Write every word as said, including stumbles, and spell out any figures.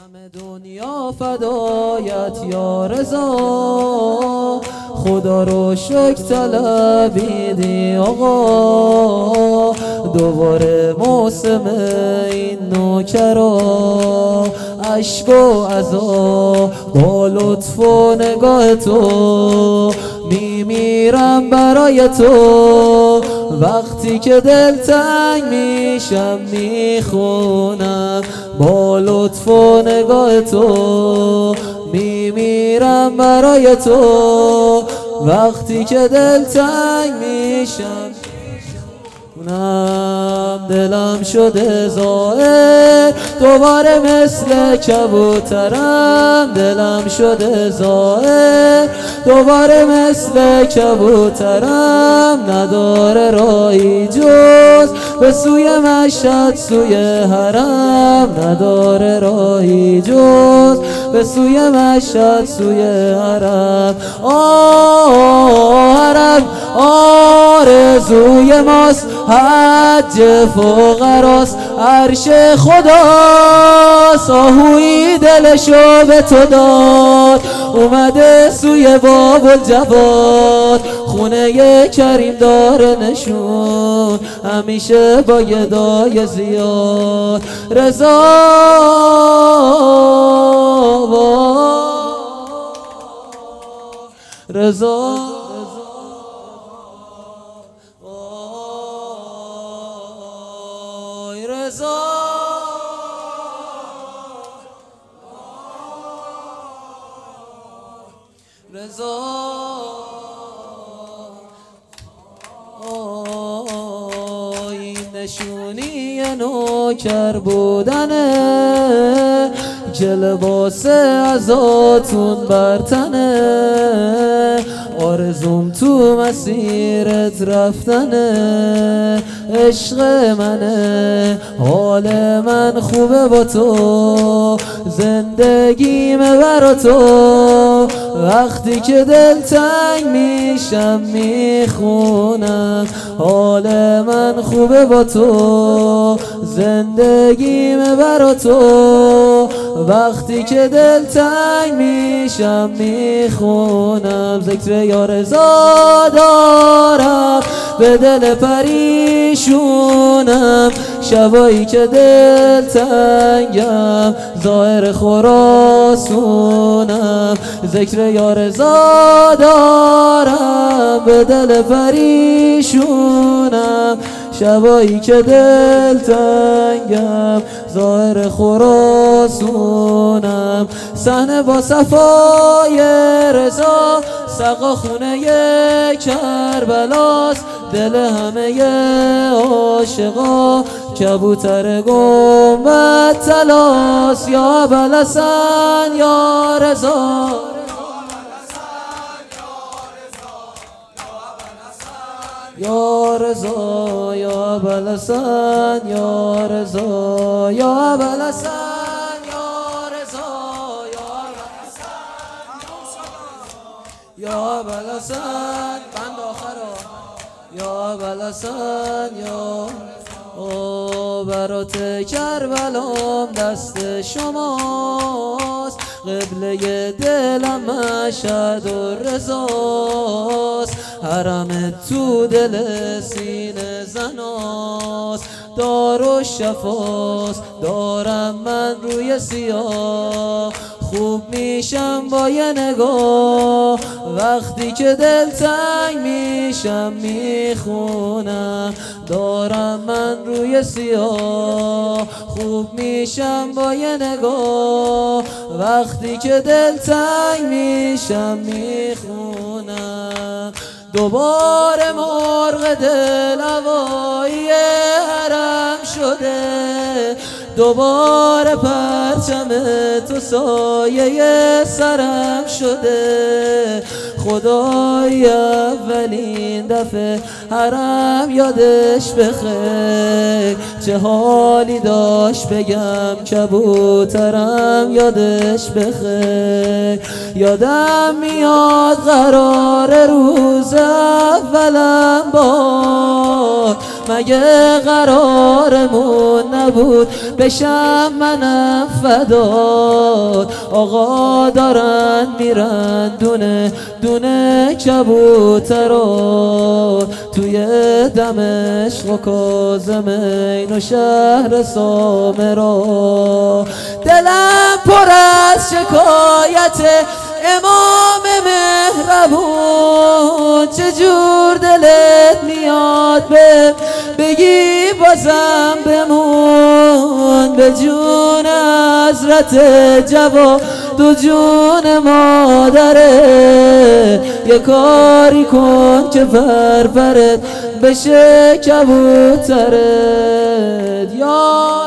همه دنیا فدایت یا رضا، خدا رو شکر طلبیدی آقا. دوباره موسم این نوکرا، عشق و عزا با لطف و نگاه تو میمیرم برای تو. وقتی که دلتنگ میشم میخونم با لطف و نگاه تو میمیرم برای تو. وقتی که دلتنگ میشم نم دلم شده زائر، دوباره مثل کبوترم. دلم شده زائر، دوباره مثل کبوترم. نداره راهی جز به سوی مشهد سوی حرم، نداره راهی جز به سوی مشهد سوی حرم. آه حرم آرزوی ماست، حج فقراست، عرش خداست. آهوی دلشو به تو داد، اومده سوی باب الجواد. خونه کریم داره نشون، همیشه با گدای زیاد. رضا رضا رضا رضا این نشونی نوکر بودنه، که لباس عزاتون برتنه. آرزوم تو مسیرت رفتنه، عشق منه، حال من خوبه با تو، زندگیمه برا تو. وقتی که دلتنگ میشم میخونم حال من خوبه با تو، زندگیمه برا تو. وقتی که دلتنگ میشم میخونم ذکر یا رضا دارم به دل پریشونم. شبایی که دلتنگم ظاهر خراسونم، ذکر یا رضا دارم به دل پریشونم. شبایی که دلتنگم ظاهر خراسونم. صحنه با صفای رضا، سقا خونه کربلاست. دل همه عاشقا کبوتر گنبد طلاست. یا ابوالحسن یا رضا، یا رضا یا ابوالحسن یا رضا، یا ابوالحسن یا رضا، یا ابوالحسن بند آخرا، یا ابوالحسن یا او برات کربلام دست شماست. قبله دلم مشهد و رضاست، حرم تو دل سینه زناست. دار و شفاست دارم من روی سیاه، خوب میشم با یه نگاه. وقتی که دلتنگ میشم میخونم دارم من روی سیاه، خوب میشم با یه نگاه. وقتی که دلتنگ میشم میخونم دوباره مرغ دل هوایی حرم شده، دوباره پرچم تو سایه سرم شده. خدای اولین دفعه حرم یادش بخیر، چه حالی داشت بگم کبوترم یادش بخیر. یادم میاد قرار روز اولم با، مگه قرارمون نبود بشم منم فدات. آقا دارن میرن دونه دونه کبوترا توی دمشق و کاظمین و شهر سامرا. دلم پر از شکایت امام مهربون، چجور دلت میاد به بگی بازم بمون. به جون حضرت جواد دو جون مادره، یه کاری کن که فرفرت بشه کبوترت. یا